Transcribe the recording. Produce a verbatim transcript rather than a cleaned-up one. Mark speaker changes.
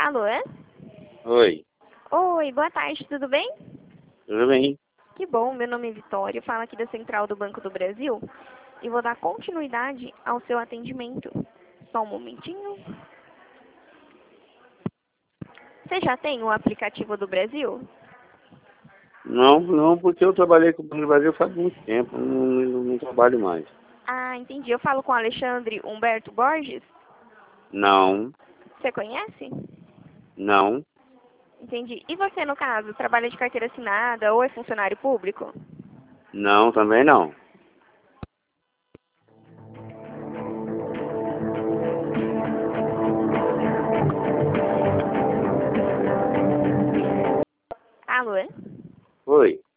Speaker 1: Alô?
Speaker 2: Oi,
Speaker 1: Oi, boa tarde, tudo bem?
Speaker 2: tudo bem?
Speaker 1: Que bom, meu nome é Vitória, falo aqui da Central do Banco do Brasil e vou dar continuidade ao seu atendimento. Só um momentinho. Você já tem o aplicativo do Brasil?
Speaker 2: Não, não, porque eu trabalhei com o Banco do Brasil faz muito tempo, não, não, não trabalho mais.
Speaker 1: Ah, entendi. Eu falo com o Alexandre Humberto Borges.
Speaker 2: Não,
Speaker 1: Você conhece?
Speaker 2: não,
Speaker 1: Entendi. E você, no caso, trabalha de carteira assinada ou é funcionário público?
Speaker 2: não, também não.
Speaker 1: Alô?
Speaker 2: Oi.